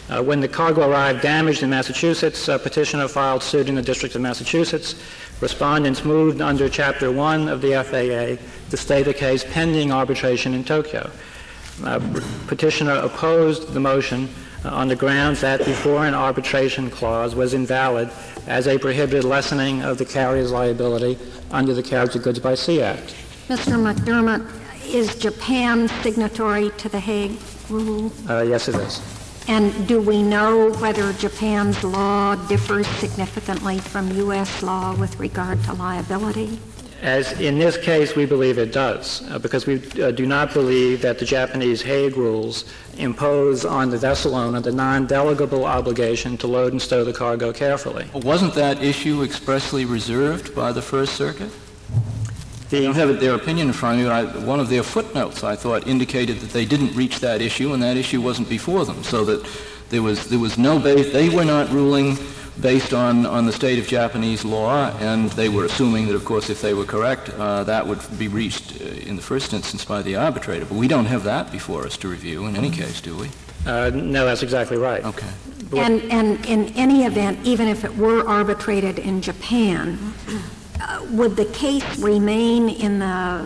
When the cargo arrived damaged in Massachusetts, petitioner filed suit in the District of Massachusetts. Respondents moved under Chapter 1 of the FAA to stay the case pending arbitration in Tokyo. Petitioner opposed the motion on the grounds that the foreign arbitration clause was invalid as a prohibited lessening of the carrier's liability under the Carriage of Goods by Sea Act. Mr. McDermott, is Japan signatory to the Hague Rule? Yes, it is. And do we know whether Japan's law differs significantly from U.S. law with regard to liability? As in this case, we believe it does, because we do not believe that the Japanese Hague Rules impose on the vessel owner the non-delegable obligation to load and stow the cargo carefully. Well, wasn't that issue expressly reserved by the First Circuit? They don't have their opinion in front of you. One of their footnotes, I thought, indicated that they didn't reach that issue, and that issue wasn't before them, so that there was no base. They were not ruling based on the state of Japanese law, and they were assuming that, of course, if they were correct, that would be reached in the first instance by the arbitrator. But we don't have that before us to review in any case, do we? No, that's exactly right. Okay. And in any event, even if it were arbitrated in Japan, would the case remain in the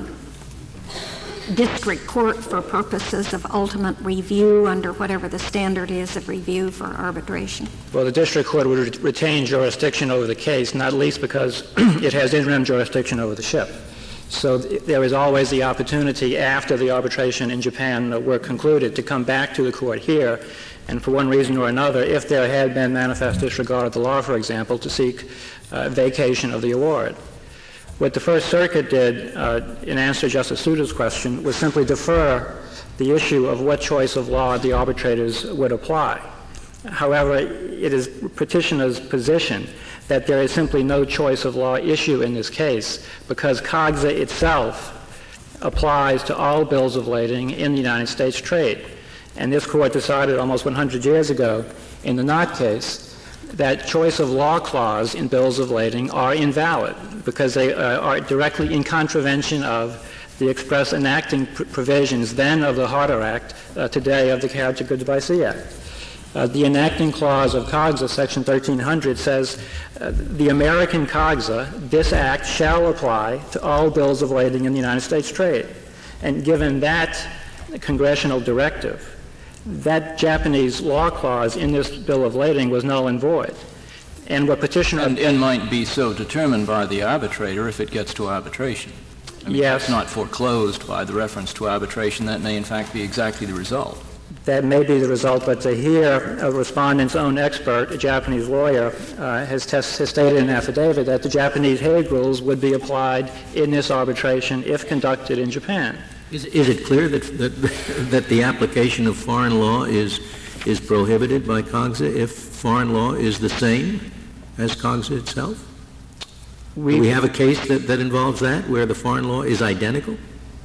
district court for purposes of ultimate review under whatever the standard is of review for arbitration? Well, the district court would retain jurisdiction over the case, not least because it has interim jurisdiction over the ship. So there is always the opportunity after the arbitration in Japan were concluded to come back to the court here and for one reason or another, if there had been manifest disregard of the law, for example, to seek vacation of the award. What the First Circuit did in answer to Justice Souter's question was simply defer the issue of what choice of law the arbitrators would apply. However, it is petitioner's position that there is simply no choice of law issue in this case because COGSA itself applies to all bills of lading in the United States trade. And this court decided almost 100 years ago in the Knott case that choice of law clause in bills of lading are invalid because they are directly in contravention of the express enacting provisions then of the Harder Act, today of the Carriage of Goods by Sea Act. The enacting clause of COGSA, Section 1300, says the American COGSA, this act shall apply to all bills of lading in the United States trade. And given that congressional directive, that Japanese law clause in this bill of lading was null and void. And what petitioner... And might be so determined by the arbitrator if it gets to arbitration. I mean, yes. It's not foreclosed by the reference to arbitration. That may, in fact, be exactly the result. That may be the result, but to hear a respondent's own expert, a Japanese lawyer, has stated in an affidavit that the Japanese Hague Rules would be applied in this arbitration if conducted in Japan. Is it clear that the application of foreign law is prohibited by COGSA if foreign law is the same as COGSA itself? Do we have a case that involves that, where the foreign law is identical?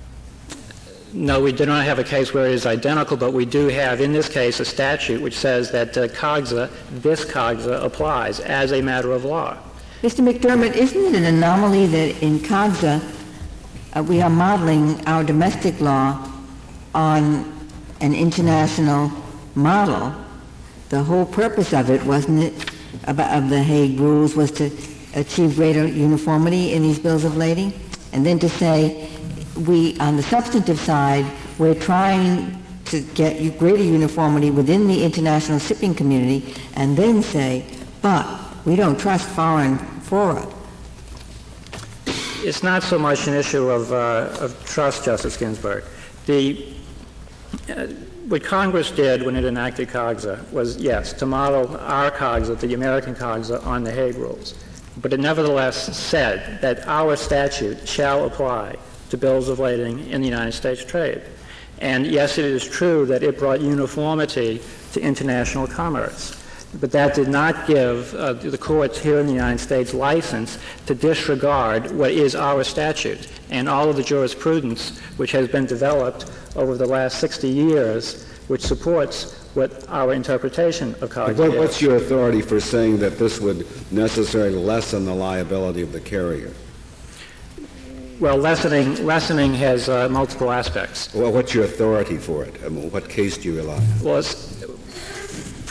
No, we do not have a case where it is identical, but we do have, in this case, a statute which says that COGSA, this COGSA, applies as a matter of law. Mr. McDermott, isn't it an anomaly that in COGSA we are modeling our domestic law on an international model? The whole purpose of it, wasn't it, of the Hague Rules, was to achieve greater uniformity in these bills of lading? And then to say, we, on the substantive side, we're trying to get greater uniformity within the international shipping community, and then say, but we don't trust foreign fora. It's not so much an issue of trust, Justice Ginsburg. What Congress did when it enacted COGSA was, yes, to model our COGSA, the American COGSA, on the Hague Rules. But it nevertheless said that our statute shall apply to bills of lading in the United States trade. And yes, it is true that it brought uniformity to international commerce. But that did not give the courts here in the United States license to disregard what is our statute and all of the jurisprudence which has been developed over the last 60 years, which supports what our interpretation of COGSA is. What's your authority for saying that this would necessarily lessen the liability of the carrier? Well, lessening has multiple aspects. Well, what's your authority for it? I mean, what case do you rely on? Well,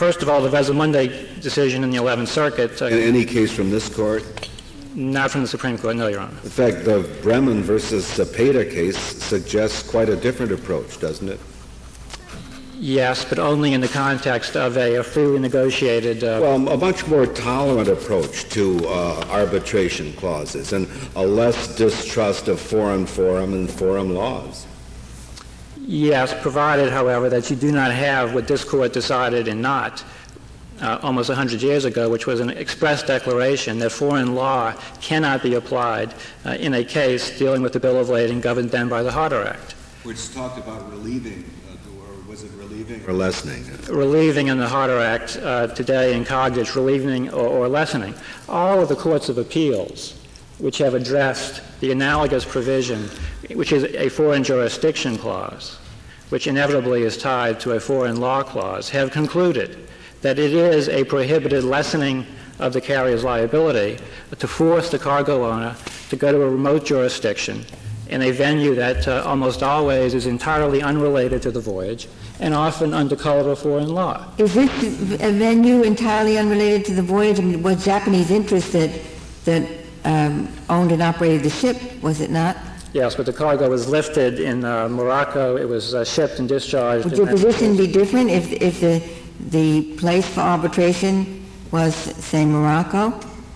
First of all, the Vesamunde decision in the 11th Circuit, In any case from this court? not from the Supreme Court, no, Your Honor. In fact, the Bremen versus Cepeda case suggests quite a different approach, doesn't it? Yes, but only in the context of a freely negotiated... Well, a much more tolerant approach to arbitration clauses and a less distrust of foreign forum and forum laws. Yes, provided, however, that you do not have what this Court decided in Knott almost 100 years ago, which was an express declaration that foreign law cannot be applied in a case dealing with the Bill of Lading governed then by the Harder Act. Which talked about relieving, or was it relieving or lessening? Relieving in the Harder Act today in Cogditch, relieving or lessening. All of the courts of appeals which have addressed the analogous provision, which is a foreign jurisdiction clause, which inevitably is tied to a foreign law clause, have concluded that it is a prohibited lessening of the carrier's liability to force the cargo owner to go to a remote jurisdiction in a venue that almost always is entirely unrelated to the voyage and often under color of foreign law. Is this a venue entirely unrelated to the voyage? I mean, was Japanese interest that owned and operated the ship, was it not? Yes, but the cargo was lifted in Morocco. It was shipped and discharged. Would your position be different if the place for arbitration was, say, Morocco?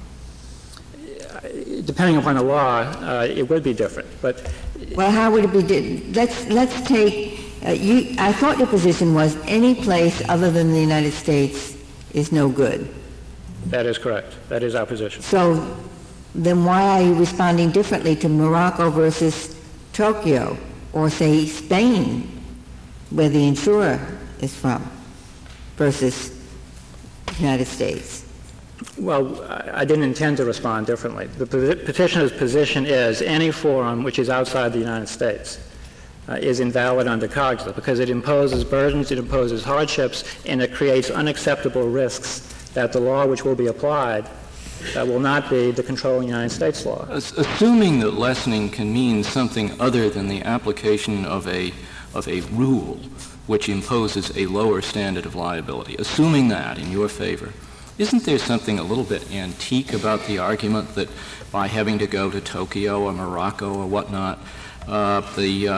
Depending upon the law, it would be different. But well, how would it be? Let's take. I thought your position was any place other than the United States is no good. that is correct. That is our position. So then why are you responding differently to Morocco versus Tokyo, or say Spain, where the insurer is from, versus the United States? Well, I didn't intend to respond differently. The petitioner's position is any forum which is outside the United States is invalid under COGSA because it imposes burdens, it imposes hardships, and it creates unacceptable risks that the law which will be applied will not be the controlling United States law. Assuming that lessening can mean something other than the application of a rule which imposes a lower standard of liability, assuming that in your favor, isn't there something a little bit antique about the argument that by having to go to Tokyo or Morocco or whatnot, the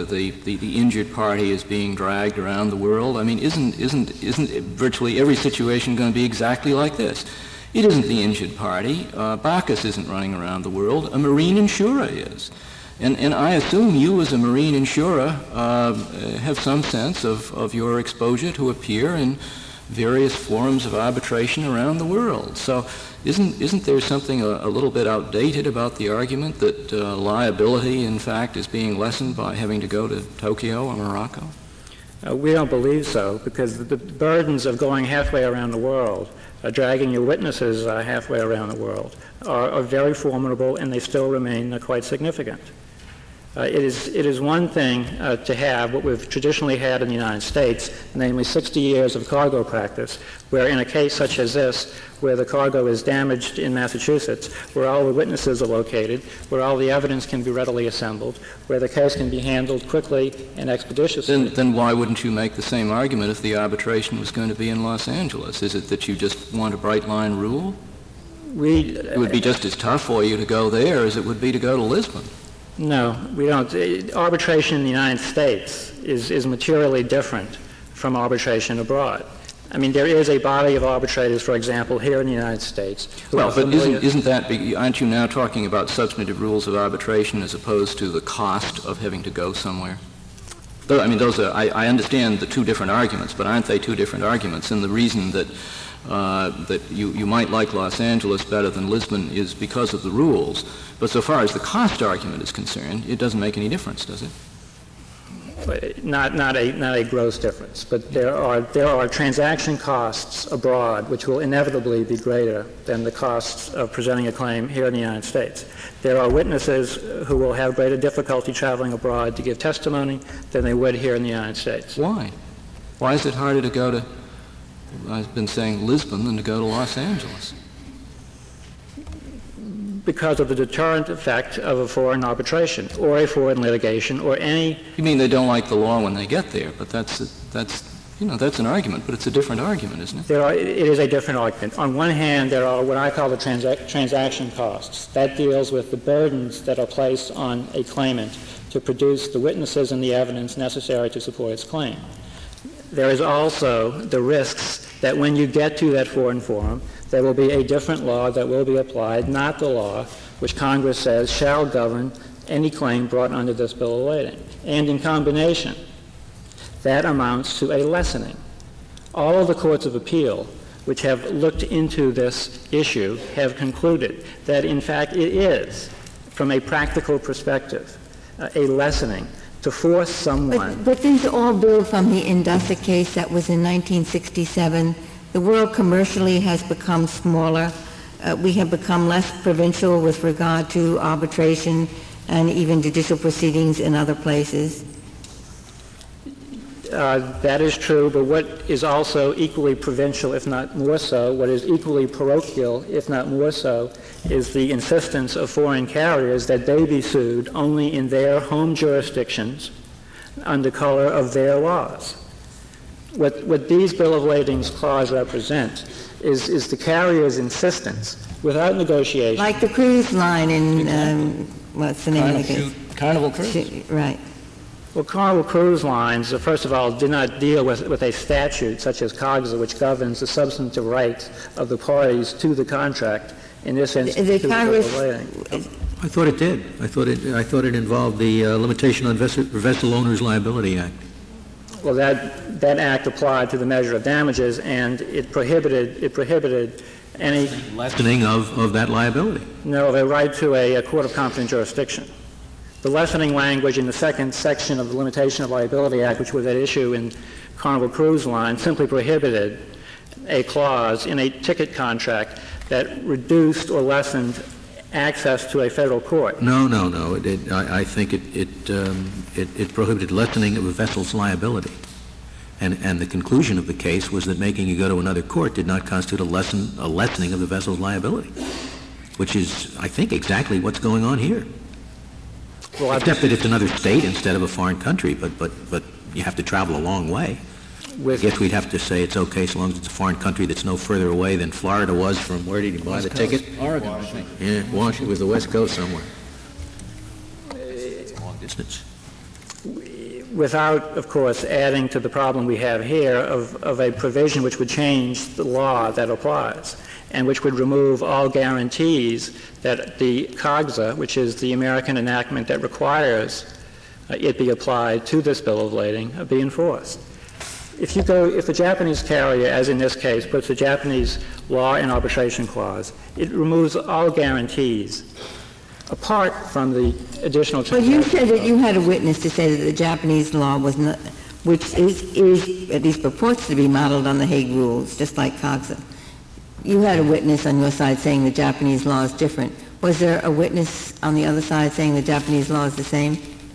injured party is being dragged around the world? I mean, isn't virtually every situation going to be exactly like this? It isn't the injured party. Bacchus isn't running around the world. A marine insurer is. And I assume you as a marine insurer have some sense of your exposure to appear in various forms of arbitration around the world. So isn't there something a little bit outdated about the argument that liability, in fact, is being lessened by having to go to Tokyo or Morocco? We don't believe so, because the burdens of going halfway around the world, dragging your witnesses halfway around the world, are very formidable, and they still remain quite significant. It is one thing to have what we've traditionally had in the United States, namely 60 years of cargo practice, where in a case such as this, where the cargo is damaged in Massachusetts, where all the witnesses are located, where all the evidence can be readily assembled, where the case can be handled quickly and expeditiously. Then why wouldn't you make the same argument if the arbitration was going to be in Los Angeles? Is it that you just want a bright-line rule? It would be just as tough for you to go there as it would be to go to Lisbon. No, we don't. Arbitration in the United States is materially different from arbitration abroad. I mean, there is a body of arbitrators, for example, here in the United States. Well, but aren't you now talking about substantive rules of arbitration as opposed to the cost of having to go somewhere? I mean, I understand the two different arguments, but aren't they two different arguments? And the reason that you might like Los Angeles better than Lisbon is because of the rules. But so far as the cost argument is concerned, it doesn't make any difference, does it? Not a gross difference, but there are transaction costs abroad which will inevitably be greater than the costs of presenting a claim here in the United States. There are witnesses who will have greater difficulty traveling abroad to give testimony than they would here in the United States. Why? Why is it harder to go to, I've been saying Lisbon, than to go to Los Angeles? Because of the deterrent effect of a foreign arbitration or a foreign litigation or any... You mean they don't like the law when they get there, but that's That's an argument, but it's a different argument, isn't it? It is a different argument. On one hand, there are what I call the transaction costs. That deals with the burdens that are placed on a claimant to produce the witnesses and the evidence necessary to support its claim. There is also the risks that when you get to that foreign forum, there will be a different law that will be applied, not the law which Congress says shall govern any claim brought under this bill of lading. And in combination, that amounts to a lessening. All of the courts of appeal which have looked into this issue have concluded that, in fact, it is, from a practical perspective, a lessening to force someone. But these all build from the Indasa case that was in 1967. The world commercially has become smaller. We have become less provincial with regard to arbitration and even judicial proceedings in other places. That is true, but what is also equally provincial, if not more so, what is equally parochial, if not more so, is the insistence of foreign carriers that they be sued only in their home jurisdictions under color of their laws. What these Bill of Ladings clause represent is the carrier's insistence, without negotiation. Like the cruise line in, what's the name of it? Carnival Cruise. Right. Well, Carnival Cruise Lines, first of all, did not deal with a statute such as COGSA, which governs the substantive rights of the parties to the contract. In this instance, the Congress. I thought it did. I thought it involved the Limitation on Vessel Owners Liability Act. Well, that act applied to the measure of damages, and it prohibited any lessening of that liability. No, the right to a court of competent jurisdiction. The lessening language in the second section of the Limitation of Liability Act, which was at issue in Carnival Cruise Line, simply prohibited a clause in a ticket contract that reduced or lessened access to a federal court. No. I think it prohibited lessening of a vessel's liability. And the conclusion of the case was that making you go to another court did not constitute a lessening of the vessel's liability, which is, I think, exactly what's going on here. Well, except that it's another state instead of a foreign country, but you have to travel a long way. I guess we'd have to say it's okay so long as it's a foreign country that's no further away than Florida was from where did he buy the ticket? Oregon, I think. Yeah, Washington was the West Coast somewhere. It's a long distance. Without, of course, adding to the problem we have here of a provision which would change the law that applies and which would remove all guarantees that the COGSA, which is the American enactment that requires it be applied to this bill of lading, be enforced. If the Japanese carrier, as in this case, puts the Japanese law and arbitration clause, it removes all guarantees apart from the additional. But you said that you had a witness to say that the Japanese law was not, which is at least purports to be modeled on the Hague Rules, just like COGSA. You had a witness on your side saying the Japanese law is different. Was there a witness on the other side saying the Japanese law is the same?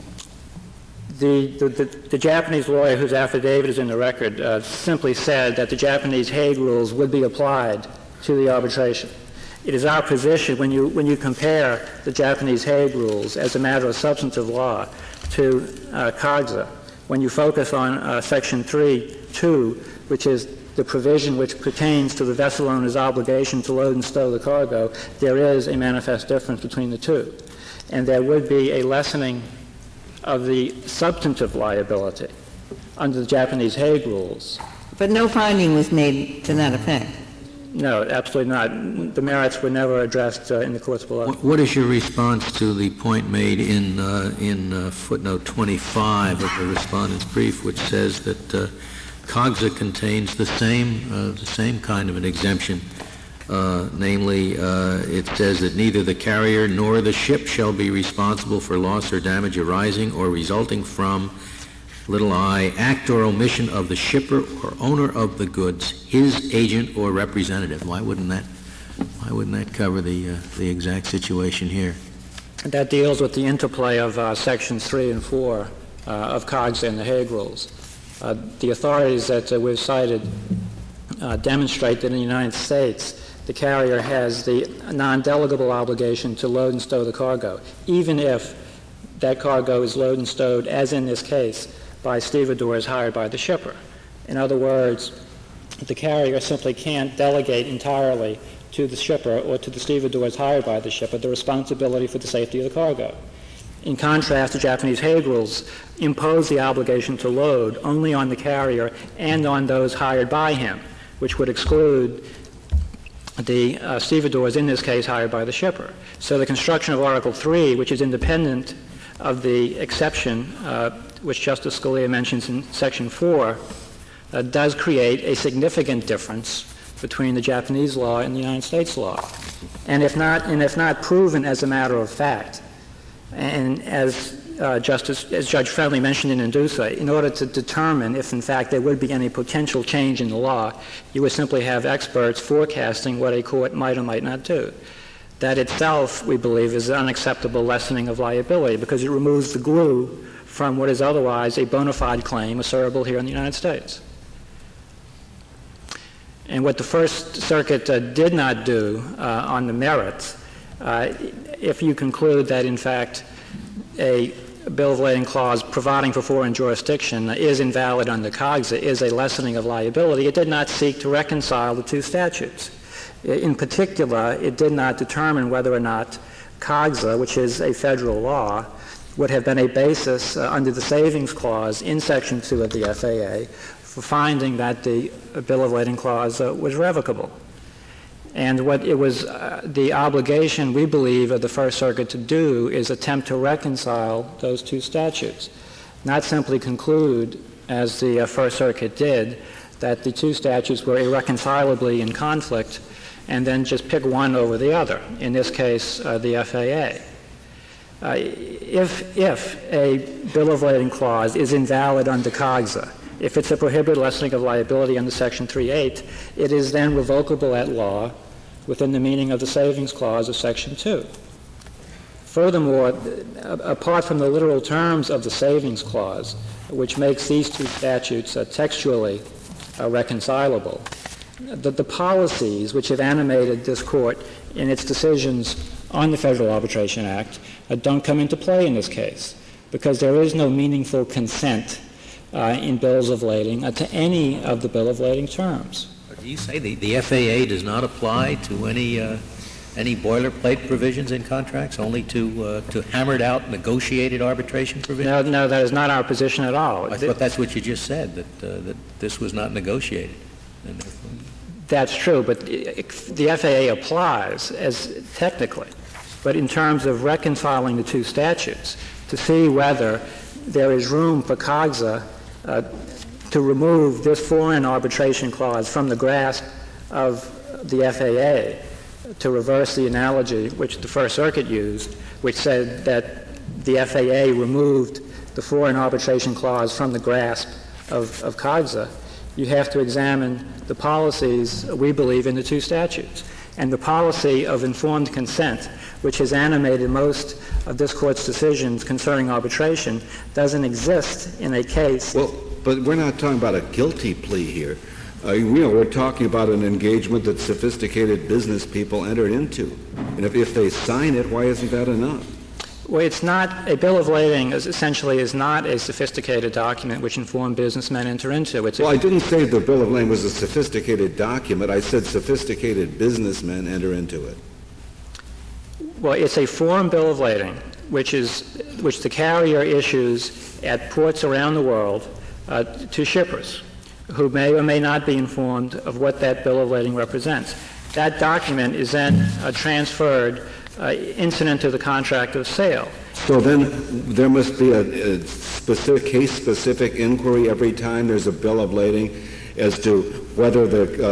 The Japanese lawyer whose affidavit is in the record simply said that the Japanese Hague Rules would be applied to the arbitration. It is our position when you compare the Japanese Hague Rules as a matter of substantive law to COGSA, when you focus on Section 3.2, which is the provision which pertains to the vessel owner's obligation to load and stow the cargo, there is a manifest difference between the two. And there would be a lessening of the substantive liability under the Japanese Hague Rules. But no finding was made to that effect. No, absolutely not. The merits were never addressed in the courts below. What is your response to the point made in footnote 25 of the respondent's brief, which says that COGSA contains the same kind of an exemption, namely, it says that neither the carrier nor the ship shall be responsible for loss or damage arising or resulting from I, act or omission of the shipper or owner of the goods, his agent or representative. Why wouldn't that cover the exact situation here? That deals with the interplay of Sections 3 and 4 of COGSA and the Hague Rules. The authorities that we've cited demonstrate that in the United States, the carrier has the non-delegable obligation to load and stow the cargo, even if that cargo is loaded and stowed, as in this case, by stevedores hired by the shipper. In other words, the carrier simply can't delegate entirely to the shipper or to the stevedores hired by the shipper the responsibility for the safety of the cargo. In contrast, the Japanese Hague rules impose the obligation to load only on the carrier and on those hired by him, which would exclude the stevedores, in this case, hired by the shipper. So the construction of Article 3, which is independent of the exception which Justice Scalia mentions in Section 4, does create a significant difference between the Japanese law and the United States law. And if not proven as a matter of fact, and as Judge Friendly mentioned in Indusa, in order to determine if in fact there would be any potential change in the law, you would simply have experts forecasting what a court might or might not do. That itself, we believe, is an unacceptable lessening of liability because it removes the glue from what is otherwise a bona fide claim assertable here in the United States. And what the First Circuit did not do on the merits, if you conclude that, in fact, a bill of lading clause providing for foreign jurisdiction is invalid under COGSA, is a lessening of liability, it did not seek to reconcile the two statutes. In particular, it did not determine whether or not COGSA, which is a federal law, would have been a basis under the savings clause in Section 2 of the FAA for finding that the bill of lading clause was revocable. And what it was the obligation, we believe, of the First Circuit to do is attempt to reconcile those two statutes, not simply conclude, as the First Circuit did, that the two statutes were irreconcilably in conflict and then just pick one over the other, in this case, the FAA. If a bill of lading clause is invalid under COGSA, if it's a prohibited lessening of liability under Section 3.8, it is then revocable at law within the meaning of the savings clause of Section 2. Furthermore, apart from the literal terms of the savings clause, which makes these two statutes textually reconcilable, the policies which have animated this Court in its decisions on the Federal Arbitration Act don't come into play in this case because there is no meaningful consent in bills of lading to any of the bill of lading terms. Do you say the FAA does not apply to any boilerplate provisions in contracts, only to hammered out negotiated arbitration provisions? No, that is not our position at all. I thought that's what you just said, that this was not negotiated. That's true, but the FAA applies as technically. But in terms of reconciling the two statutes, to see whether there is room for COGSA to remove this foreign arbitration clause from the grasp of the FAA, to reverse the analogy which the First Circuit used, which said that the FAA removed the foreign arbitration clause from the grasp of COGSA, you have to examine the policies, we believe, in the two statutes. And the policy of informed consent, which has animated most of this Court's decisions concerning arbitration, doesn't exist in a case. Well, but we're not talking about a guilty plea here. We're talking about an engagement that sophisticated business people entered into. And if they sign it, why isn't that enough? Well, it's not — a bill of lading essentially is not a sophisticated document which informed businessmen enter into. Well, I didn't say the bill of lading was a sophisticated document. I said sophisticated businessmen enter into it. Well, it's a foreign bill of lading which the carrier issues at ports around the world to shippers who may or may not be informed of what that bill of lading represents. That document is then transferred incident to the contract of sale. So then there must be a specific case-specific inquiry every time there's a bill of lading as to whether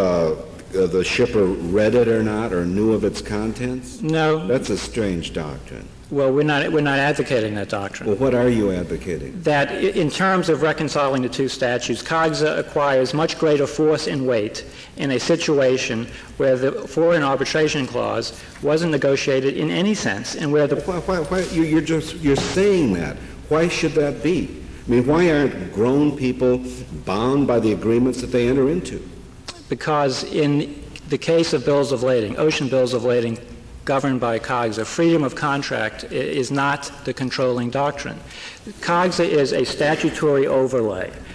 the shipper read it or not or knew of its contents? No. That's a strange doctrine. Well, we're not advocating that doctrine. Well, what are you advocating? That in terms of reconciling the two statutes, COGSA acquires much greater force and weight in a situation where the foreign arbitration clause wasn't negotiated in any sense, and where the you're saying that. Why should that be? I mean, why aren't grown people bound by the agreements that they enter into? Because in the case of bills of lading, ocean bills of lading governed by COGSA, freedom of contract is not the controlling doctrine. COGSA is a statutory overlay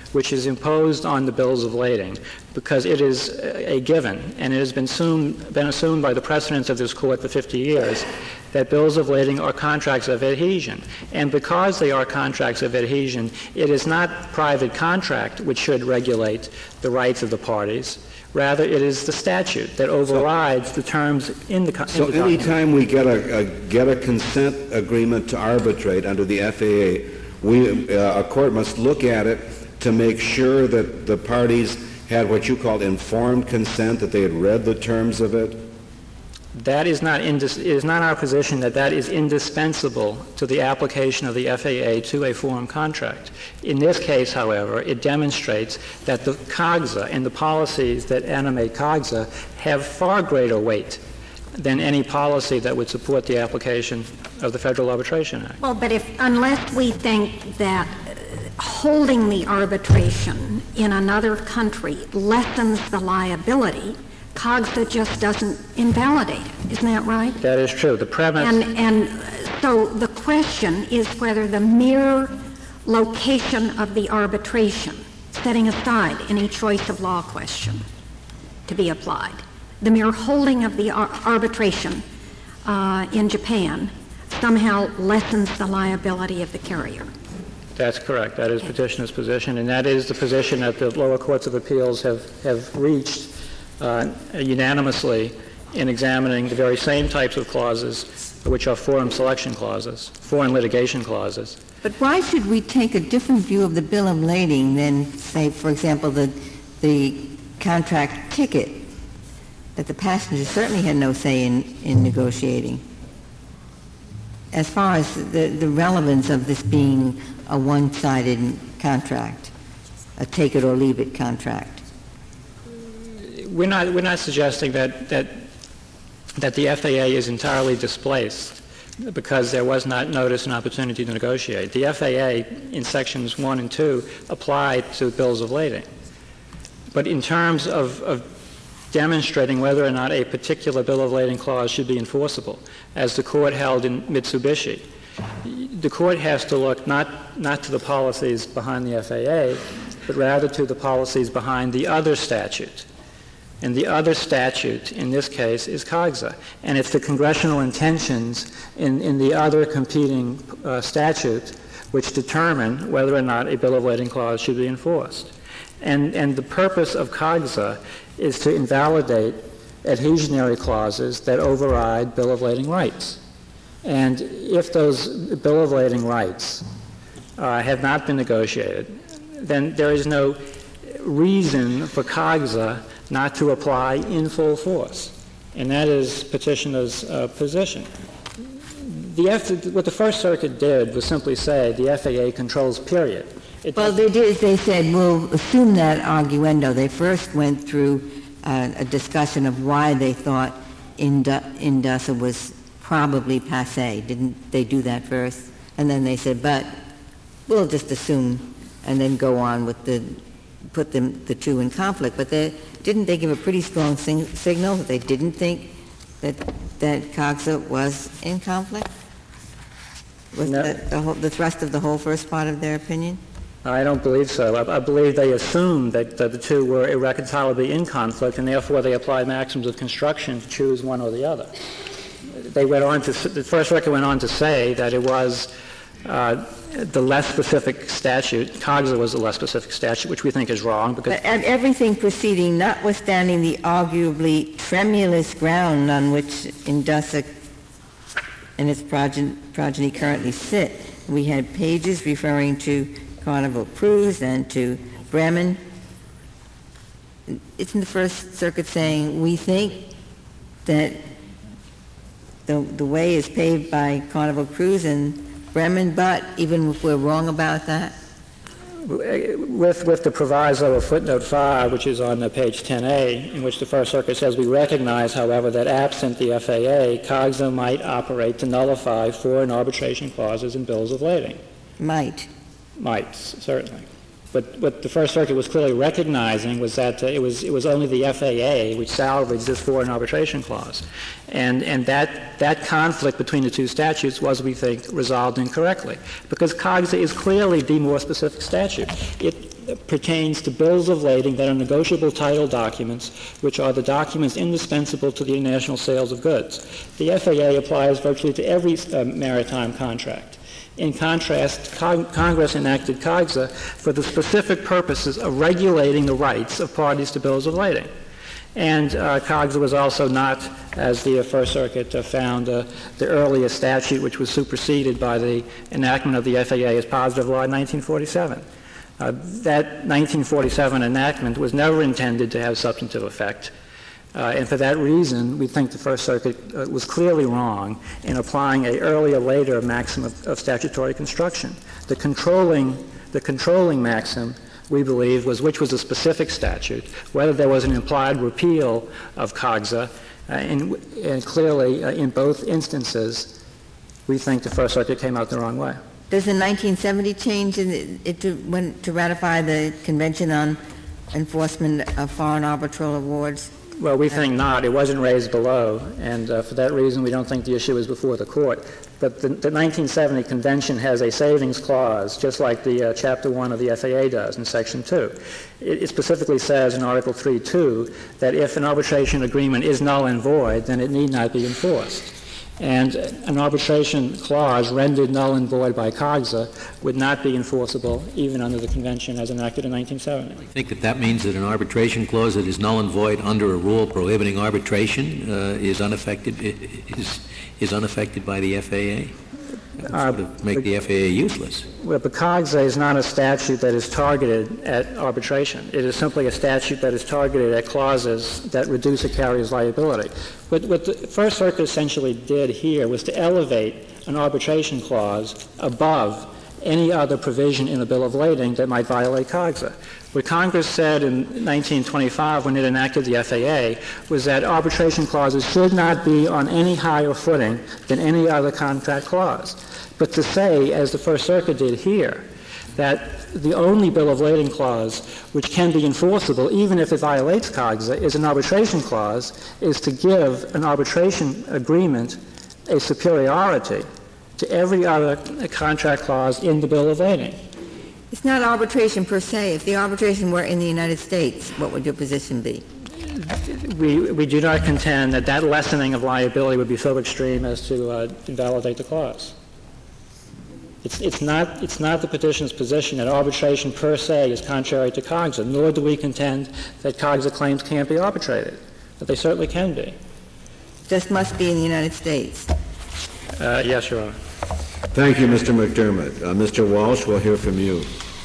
which is imposed on the bills of lading because it is a given, and it has been assumed by the precedents of this Court for 50 years that bills of lading are contracts of adhesion. And because they are contracts of adhesion, it is not private contract which should regulate the rights of the parties. Rather, it is the statute that overrides the terms in the contract. So any time we get a consent agreement to arbitrate under the FAA, a court must look at it to make sure that the parties had what you called informed consent, that they had read the terms of it? That is not it is not our position that is indispensable to the application of the FAA to a foreign contract. In this case, however, it demonstrates that the COGSA and the policies that animate COGSA have far greater weight than any policy that would support the application of the Federal Arbitration Act. Well, but unless we think that holding the arbitration in another country lessens the liability, COGSA just doesn't invalidate it. Isn't that right? That is true. The premise... And so the question is whether the mere location of the arbitration, setting aside any choice of law question to be applied, the mere holding of the arbitration in Japan somehow lessens the liability of the carrier. That's correct. That is petitioner's position, and that is the position that the lower courts of appeals have reached unanimously in examining the very same types of clauses, which are forum selection clauses, foreign litigation clauses. But why should we take a different view of the bill of lading than, say, for example, the contract ticket that the passenger certainly had no say in negotiating? As far as the relevance of this being a one-sided contract, a take-it-or-leave-it contract. We're not suggesting that the FAA is entirely displaced because there was not notice and opportunity to negotiate. The FAA in sections 1 and 2 apply to bills of lading. But in terms of demonstrating whether or not a particular bill of lading clause should be enforceable, as the court held in Mitsubishi, the court has to look not to the policies behind the FAA, but rather to the policies behind the other statute. And the other statute in this case is COGSA. And it's the congressional intentions in the other competing statute which determine whether or not a bill of lading clause should be enforced. And the purpose of COGSA is to invalidate adhesionary clauses that override bill of lading rights. And if those bill of lading rights have not been negotiated, then there is no reason for COGSA not to apply in full force. And that is petitioner's position. What the First Circuit did was simply say the FAA controls, period. They said, we'll assume that arguendo. They first went through a discussion of why they thought INDUSA was probably passé. Didn't they do that first? And then they said, but we'll just assume, and then go on with put the two in conflict. But didn't they give a pretty strong signal that they didn't think that COGSA was in conflict? Was that the thrust of the whole first part of their opinion? I don't believe so. I believe they assumed that the two were irreconcilably in conflict, and therefore they applied maxims of construction to choose one or the other. The First Circuit went on to say that it was the less specific statute. COGSA was the less specific statute, which we think is wrong. But everything proceeding, notwithstanding the arguably tremulous ground on which INDUSA and its progeny currently sit, we had pages referring to Carnival Cruise and to Bremen. Isn't the First Circuit saying we think that the way is paved by Carnival Cruise and Bremen, but even if we're wrong about that? With the proviso of footnote 5, which is on page 10A, in which the First Circuit says, we recognize, however, that absent the FAA, COGSA might operate to nullify foreign arbitration clauses in bills of lading. Might, certainly. But what the First Circuit was clearly recognizing was that it was only the FAA which salvaged this foreign arbitration clause. And that conflict between the two statutes was, we think, resolved incorrectly. Because COGSA is clearly the more specific statute. pertains to bills of lading that are negotiable title documents, which are the documents indispensable to the international sales of goods. The FAA applies virtually to every maritime contract. In contrast, Congress enacted COGSA for the specific purposes of regulating the rights of parties to bills of lading. And COGSA was also not, as the First Circuit found, the earliest statute which was superseded by the enactment of the FAA as positive law in 1947. That 1947 enactment was never intended to have substantive effect. And for that reason, we think the First Circuit was clearly wrong in applying an earlier-later maxim of statutory construction. The controlling maxim, we believe, which was a specific statute, whether there was an implied repeal of COGSA, and clearly in both instances, we think the First Circuit came out the wrong way. Does the 1970 change to ratify the Convention on Enforcement of Foreign Arbitral Awards? Well, we think not. It wasn't raised below, and for that reason, we don't think the issue is before the court. But the 1970 Convention has a savings clause, just like the Chapter 1 of the FAA does in Section 2. It specifically says in Article 3.2 that if an arbitration agreement is null and void, then it need not be enforced. And an arbitration clause rendered null and void by COGSA would not be enforceable even under the Convention as enacted in 1970. I think that means that an arbitration clause that is null and void under a rule prohibiting arbitration is unaffected by the FAA. That would make the FAA useless. Well, but COGSA is not a statute that is targeted at arbitration. It is simply a statute that is targeted at clauses that reduce a carrier's liability. What the First Circuit essentially did here was to elevate an arbitration clause above any other provision in the Bill of Lading that might violate COGSA. What Congress said in 1925 when it enacted the FAA was that arbitration clauses should not be on any higher footing than any other contract clause. But to say, as the First Circuit did here, that the only Bill of Lading clause which can be enforceable, even if it violates COGSA, is an arbitration clause, is to give an arbitration agreement a superiority to every other contract clause in the Bill of Lading. It's not arbitration per se. If the arbitration were in the United States, what would your position be? We do not contend that lessening of liability would be so extreme as to invalidate the clause. It's not the petitioner's position that arbitration per se is contrary to COGSA, nor do we contend that COGSA claims can't be arbitrated, but they certainly can be. Just must be in the United States. Yes, Your Honor. Thank you, Mr. McDermott. Mr. Walsh, we'll hear from you.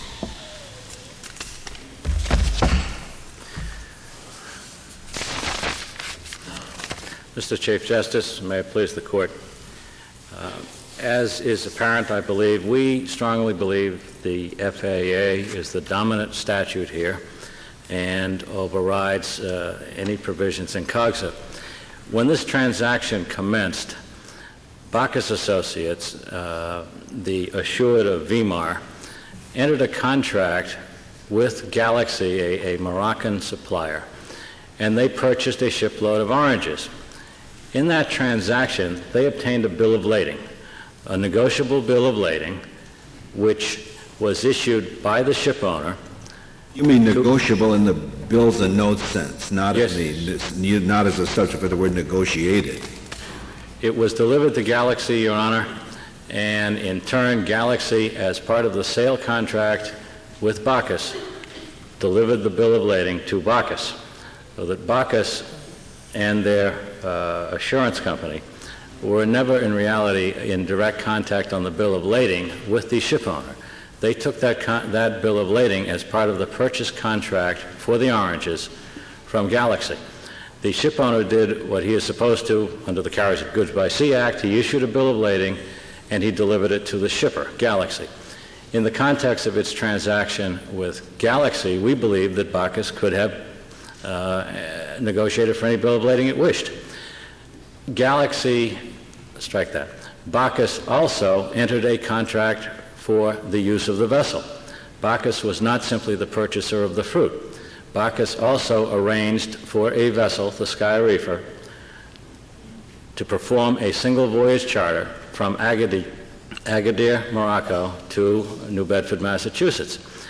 Mr. Chief Justice, may it please the Court. As is apparent, I believe, we strongly believe the FAA is the dominant statute here and overrides any provisions in COGSA. When this transaction commenced, Bacchus Associates, the assured of VMAR, entered a contract with Galaxy, a Moroccan supplier, and they purchased a shipload of oranges. In that transaction, they obtained a bill of lading, a negotiable bill of lading, which was issued by the ship owner. You mean negotiable in the bills and notes sense, not Yes. not as a subject for the word negotiated. It was delivered to Galaxy, Your Honor, and in turn, Galaxy, as part of the sale contract with Bacchus, delivered the bill of lading to Bacchus, so that Bacchus and their assurance company were never in reality in direct contact on the bill of lading with the ship owner. They took that bill of lading as part of the purchase contract for the oranges from Galaxy. The ship owner did what he is supposed to under the Carriers of Goods by Sea Act. He issued a bill of lading and he delivered it to the shipper, Galaxy. In the context of its transaction with Galaxy, we believe that Bacchus could have negotiated for any bill of lading it wished. Galaxy, strike that. Bacchus also entered a contract for the use of the vessel. Bacchus was not simply the purchaser of the fruit. Bacchus also arranged for a vessel, the Sky Reefer, to perform a single voyage charter from Agadir, Morocco, to New Bedford, Massachusetts.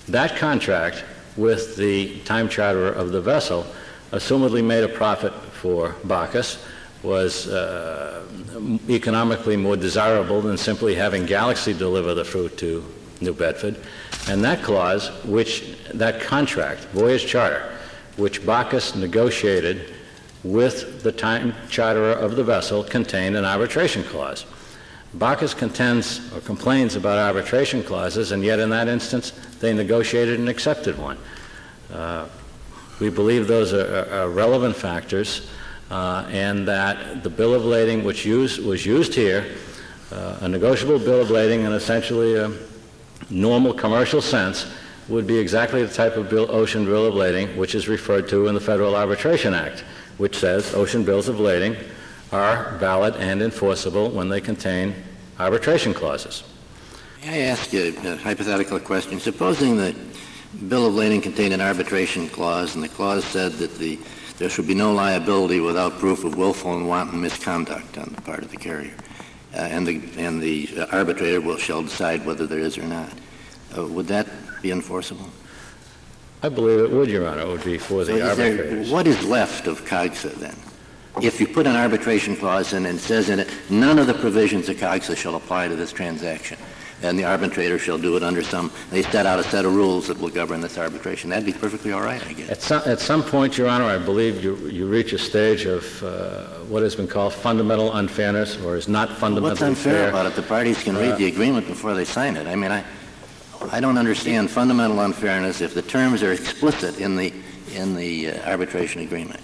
That contract with the time charterer of the vessel assumedly made a profit for Bacchus, was economically more desirable than simply having Galaxy deliver the fruit to New Bedford. And that clause, that contract, voyage charter, which Bacchus negotiated with the time charterer of the vessel, contained an arbitration clause. Bacchus contends or complains about arbitration clauses, and yet in that instance they negotiated and accepted one. We believe those are relevant factors, and that the bill of lading which was used here, a negotiable bill of lading in essentially a normal commercial sense, would be exactly the type of ocean bill of lading which is referred to in the Federal Arbitration Act, which says ocean bills of lading are valid and enforceable when they contain arbitration clauses. May I ask you a hypothetical question? Supposing the bill of lading contained an arbitration clause, and the clause said that there should be no liability without proof of willful and wanton misconduct on the part of the carrier, and the arbitrator shall decide whether there is or not. Would that be enforceable? I believe it would, Your Honor. It would be for the arbitrators. What is left of COGSA then? If you put an arbitration clause in and it says in it, none of the provisions of COGSA shall apply to this transaction, and the arbitrator shall do it under they set out a set of rules that will govern this arbitration, that'd be perfectly all right, I guess. At some point, Your Honor, I believe you reach a stage of what has been called fundamental unfairness, or is not fundamentally fair. What's unfair about it? The parties can read the agreement before they sign it. I mean, I don't understand fundamental unfairness if the terms are explicit in the arbitration agreement.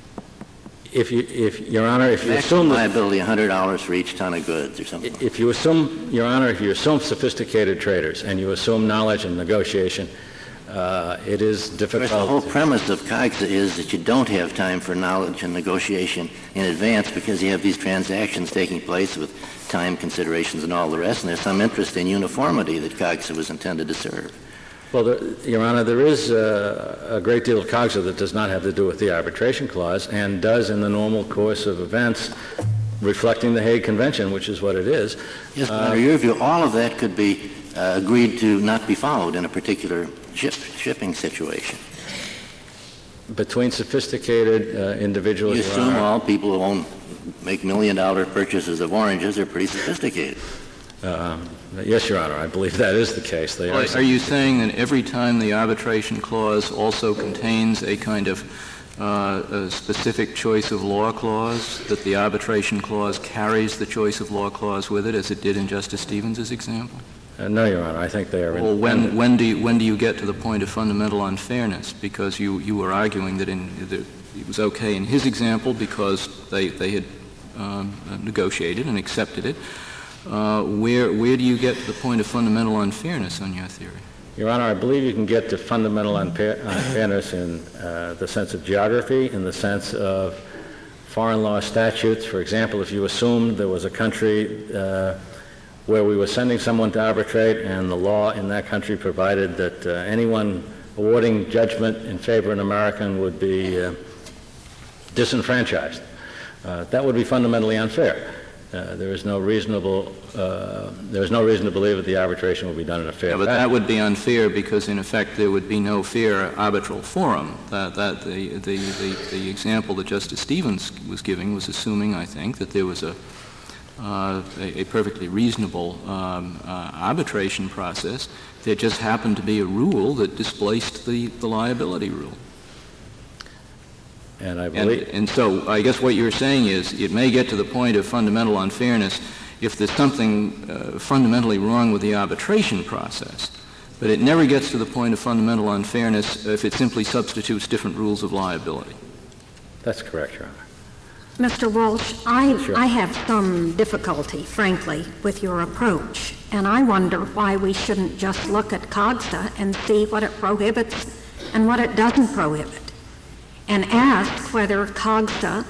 Your Honor, if you assume liability $100 for each ton of goods or something. If you assume, Your Honor, if you assume sophisticated traders and you assume knowledge and negotiation, it is difficult. The whole premise of COGSA is that you don't have time for knowledge and negotiation in advance because you have these transactions taking place with time considerations and all the rest, and there's some interest in uniformity that COGSA was intended to serve. Well, Your Honor, there is a great deal of COGSA that does not have to do with the arbitration clause and does in the normal course of events reflecting the Hague Convention, which is what it is. Yes, but under your view, all of that could be agreed to not be followed in a particular shipping situation. Between sophisticated individuals... You assume all people who make $1 million purchases of oranges are pretty sophisticated. Yes, Your Honor, I believe that is the case. Are you saying that every time the arbitration clause also contains a kind of a specific choice of law clause, that the arbitration clause carries the choice of law clause with it, as it did in Justice Stevens' example? No, Your Honor, I think they are... Well, when do you get to the point of fundamental unfairness? Because you were arguing that it was okay in his example because they had negotiated and accepted it. Where do you get to the point of fundamental unfairness on your theory? Your Honor, I believe you can get to fundamental unfairness in the sense of geography, in the sense of foreign law statutes. For example, if you assumed there was a country where we were sending someone to arbitrate and the law in that country provided that anyone awarding judgment in favor of an American would be disenfranchised, that would be fundamentally unfair. There is no reason to believe that the arbitration will be done in a fair fashion. But that would be unfair because, in effect, there would be no fair arbitral forum. The example that Justice Stevens was giving was assuming, I think, that there was a perfectly reasonable arbitration process. There just happened to be a rule that displaced the liability rule. And so I guess what you're saying is it may get to the point of fundamental unfairness if there's something fundamentally wrong with the arbitration process, but it never gets to the point of fundamental unfairness if it simply substitutes different rules of liability. That's correct, Your Honor. Mr. Walsh, I have some difficulty, frankly, with your approach, and I wonder why we shouldn't just look at COGSA and see what it prohibits and what it doesn't prohibit, and ask whether COGSA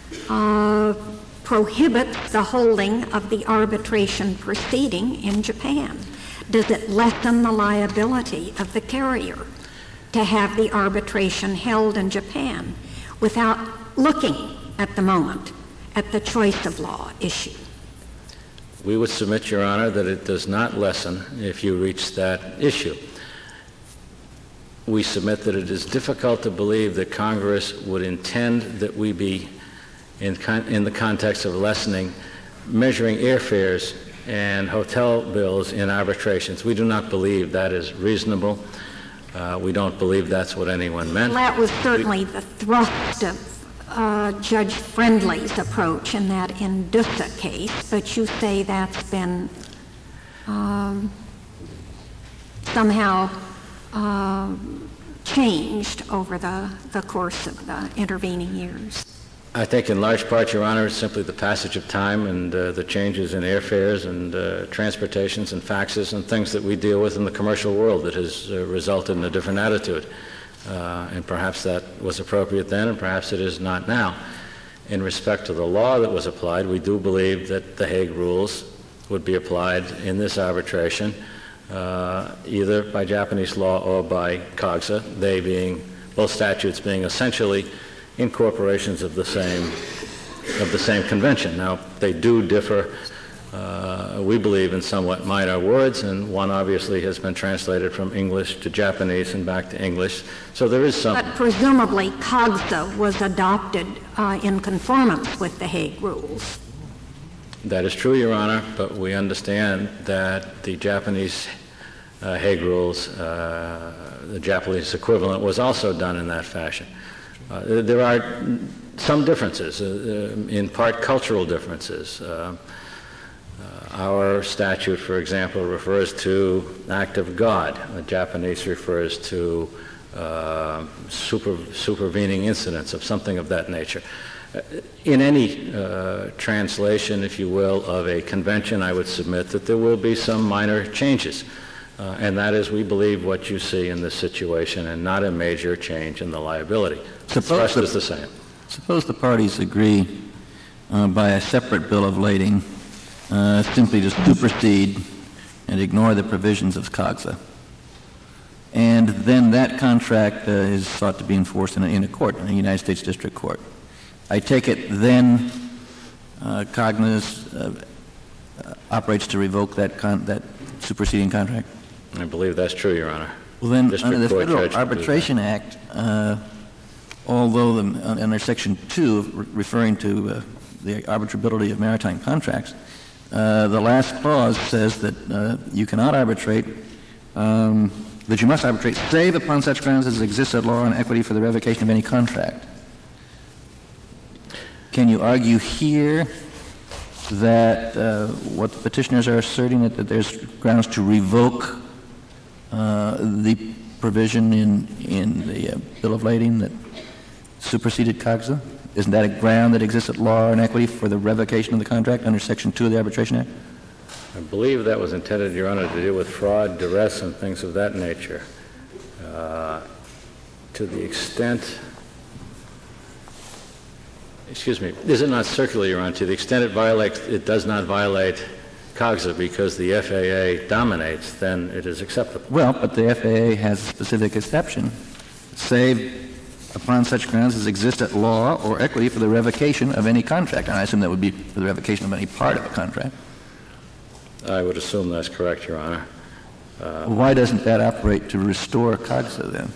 prohibits the holding of the arbitration proceeding in Japan. Does it lessen the liability of the carrier to have the arbitration held in Japan without looking at the moment at the choice of law issue? We would submit, Your Honor, that it does not lessen if you reach that issue. we submit that it is difficult to believe that Congress would intend that we be, in the context of lessening, measuring airfares and hotel bills in arbitrations. We do not believe that is reasonable. We don't believe that's what anyone meant. Well, that was certainly the thrust of Judge Friendly's approach in that Indusa case, but you say that's been somehow changed over the course of the intervening years. I think in large part, Your Honor, it's simply the passage of time and the changes in airfares and transportations and faxes and things that we deal with in the commercial world that has resulted in a different attitude. And perhaps that was appropriate then, and perhaps it is not now. In respect to the law that was applied, we do believe that the Hague Rules would be applied in this arbitration, either by Japanese law or by COGSA, they being, both statutes being essentially incorporations of the same convention. Now, they do differ, we believe, in somewhat minor words, and one obviously has been translated from English to Japanese and back to English. So there is some... But presumably COGSA was adopted in conformance with the Hague Rules. That is true, Your Honor, but we understand that the Japanese Hague Rules, the Japanese equivalent, was also done in that fashion. There are some differences, in part cultural differences. Our statute, for example, refers to act of God. The Japanese refers to supervening incidents of something of that nature. In any translation, if you will, of a convention, I would submit that there will be some minor changes. And that is, we believe, what you see in this situation, and not a major change in the liability. The thrust is the same. Suppose the parties agree by a separate bill of lading simply to supersede and ignore the provisions of COGSA. And then that contract is sought to be enforced in a court, in a United States District Court. I take it then COGNIS operates to revoke that superseding contract? I believe that's true, Your Honor. Well, then, under the Federal Arbitration Act, although under Section 2, referring to the arbitrability of maritime contracts, the last clause says that you cannot arbitrate, that you must arbitrate save upon such grounds as exists at law and equity for the revocation of any contract. Can you argue here that what the petitioners are asserting, that there's grounds to revoke the provision in the bill of lading that superseded COGSA? Isn't that a ground that exists at law and equity for the revocation of the contract under Section 2 of the Arbitration Act? I believe that was intended, Your Honor, to deal with fraud, duress, and things of that nature. To the extent... Excuse me. Is it not circular, Your Honor? To the extent it does not violate COGSA because the FAA dominates, then it is acceptable. Well, but the FAA has a specific exception. Save upon such grounds as exist at law or equity for the revocation of any contract. And I assume that would be for the revocation of any part of a contract. I would assume that's correct, Your Honor. Why doesn't that operate to restore COGSA then?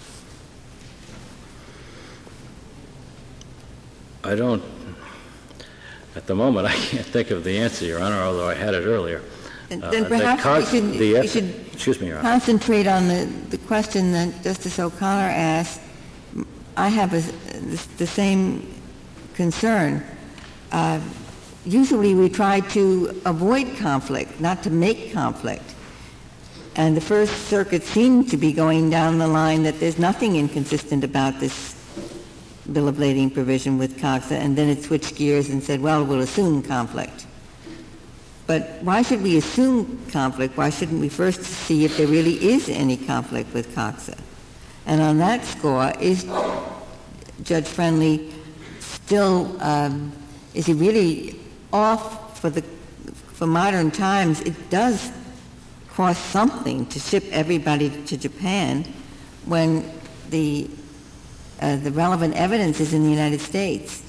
I don't, at the moment, I can't think of the answer, Your Honor, although I had it earlier. Then perhaps we should excuse me, Your Honor. Concentrate on the question that Justice O'Connor asked. I have the same concern. Usually we try to avoid conflict, not to make conflict. And the First Circuit seemed to be going down the line that there's nothing inconsistent about this bill of lading provision with COGSA, and then it switched gears and said, well, we'll assume conflict. But why should we assume conflict? Why shouldn't we first see if there really is any conflict with COGSA? And on that score, is Judge Friendly still, is he really off for modern times? It does cost something to ship everybody to Japan when the relevant evidence is in the United States.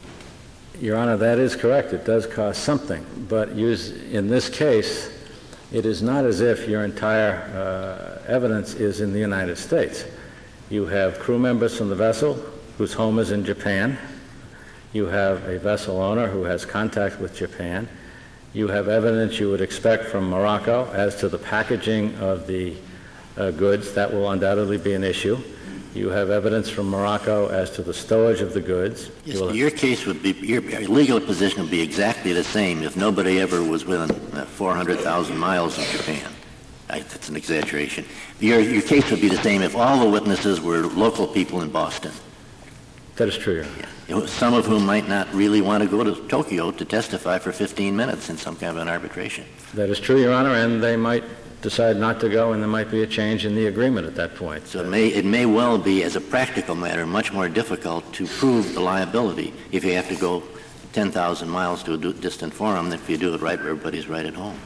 Your Honor, that is correct. It does cost something. But in this case, it is not as if your entire evidence is in the United States. You have crew members from the vessel whose home is in Japan. You have a vessel owner who has contact with Japan. You have evidence you would expect from Morocco as to the packaging of the goods. That will undoubtedly be an issue. You have evidence from Morocco as to the stowage of the goods. Yes, your case would be, your legal position would be exactly the same if nobody ever was within 400,000 miles of Japan. That's an exaggeration. Your case would be the same if all the witnesses were local people in Boston. That is true, Your Honor. Yeah. Some of whom might not really want to go to Tokyo to testify for 15 minutes in some kind of an arbitration. That is true, Your Honor, and they might decide not to go, and there might be a change in the agreement at that point. So it may well be, as a practical matter, much more difficult to prove the liability if you have to go 10,000 miles to a distant forum than if you do it right where everybody's right at home.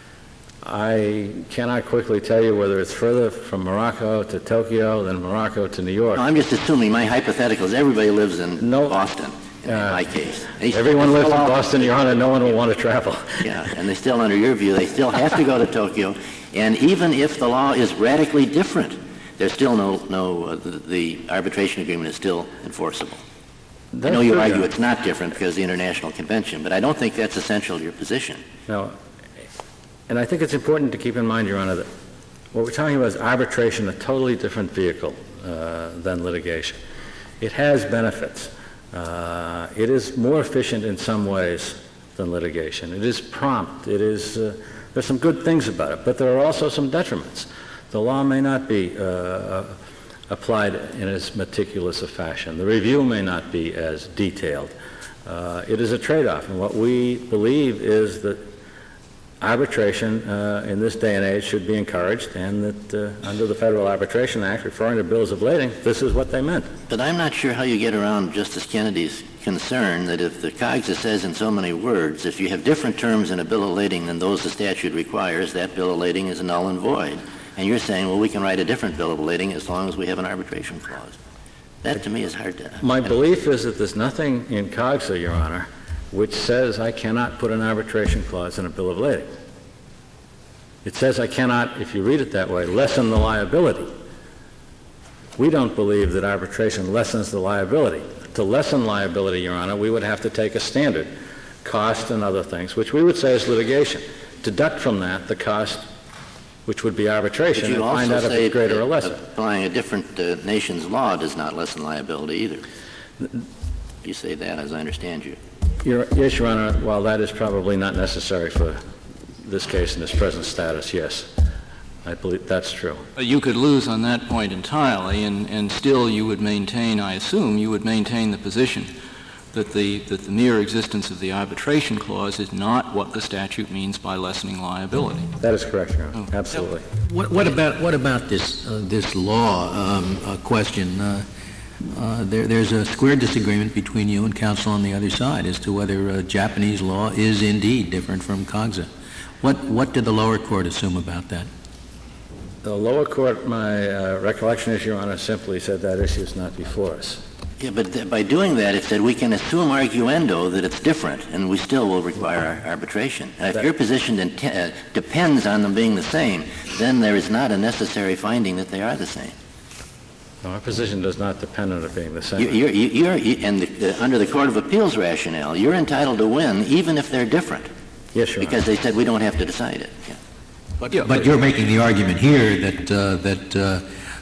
I cannot quickly tell you whether it's further from Morocco to Tokyo than Morocco to New York. No, I'm just assuming my hypothetical is everybody lives in Boston, in my case. Everyone lives in Boston, Your Honor. No one will want to travel. Yeah, and they still, under your view, they still have to go to Tokyo. And even if the law is radically different, there's still the arbitration agreement is still enforceable. I know you argue it's not different because of the International Convention, but I don't think that's essential to your position. No. And I think it's important to keep in mind, Your Honor, that what we're talking about is arbitration, a totally different vehicle than litigation. It has benefits. It is more efficient in some ways than litigation. It is prompt. It is, there's some good things about it, but there are also some detriments. The law may not be applied in as meticulous a fashion. The review may not be as detailed. It is a trade-off, and what we believe is that arbitration in this day and age should be encouraged, and that under the Federal Arbitration Act, referring to bills of lading, this is what they meant. But I'm not sure how you get around Justice Kennedy's concern that if the COGSA says in so many words, if you have different terms in a bill of lading than those the statute requires, that bill of lading is null and void. And you're saying, well, we can write a different bill of lading as long as we have an arbitration clause. That, to me, is hard to... My belief is that there's nothing in COGSA, Your Honor, which says I cannot put an arbitration clause in a bill of lading. It says I cannot, if you read it that way, lessen the liability. We don't believe that arbitration lessens the liability. To lessen liability, Your Honor, we would have to take a standard, cost and other things, which we would say is litigation. Deduct from that the cost, which would be arbitration, and find out if it's greater or lesser. Applying a different nation's law does not lessen liability either. You say that, as I understand you. Yes, Your Honor, while that is probably not necessary for this case in its present status, yes. I believe that's true. You could lose on that point entirely, and still you would maintain, I assume, you would maintain the position that the mere existence of the arbitration clause is not what the statute means by lessening liability. That is correct, Your Honor. Oh. Absolutely. What about this law question? There's a square disagreement between you and counsel on the other side as to whether Japanese law is indeed different from COGSA. What did the lower court assume about that? The lower court, my recollection is, Your Honor, simply said that issue is not before us. Yeah, but by doing that, it said we can assume arguendo that it's different, and we still will require arbitration. If your position depends on them being the same, then there is not a necessary finding that they are the same. No, our position does not depend on it being the same. Under the Court of Appeals rationale, you're entitled to win even if they're different. Yes, Your Honor. Because they said we don't have to decide it. Yeah. But you're making the argument here that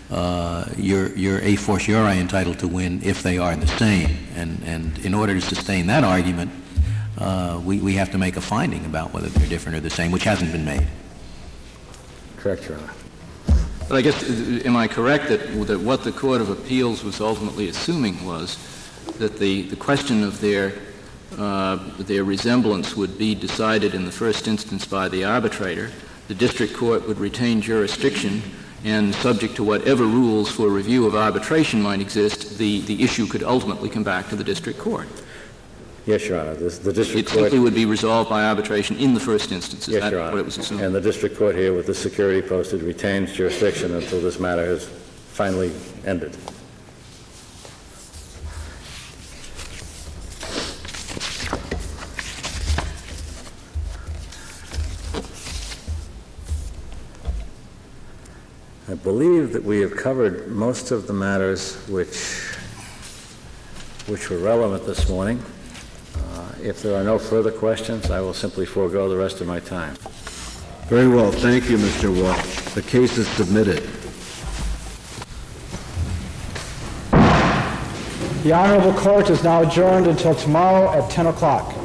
you're a fortiori entitled to win if they are the same, and in order to sustain that argument, we have to make a finding about whether they're different or the same, which hasn't been made. Correct, Your Honor. But I guess, am I correct that what the Court of Appeals was ultimately assuming was that the question of their resemblance would be decided in the first instance by the arbitrator, the district court would retain jurisdiction, and subject to whatever rules for review of arbitration might exist, the issue could ultimately come back to the district court? Yes, Your Honor. The district it court simply would be resolved by arbitration in the first instance. Is yes, that Your Honor. what it was assumed? And the district court here, with the security posted, retains jurisdiction until this matter is finally ended. believe that we have covered most of the matters which were relevant this morning. If there are no further questions, I will simply forego the rest of my time. Very well. Thank you, Mr. Walsh. The case is submitted. The Honorable Court is now adjourned until tomorrow at 10 o'clock.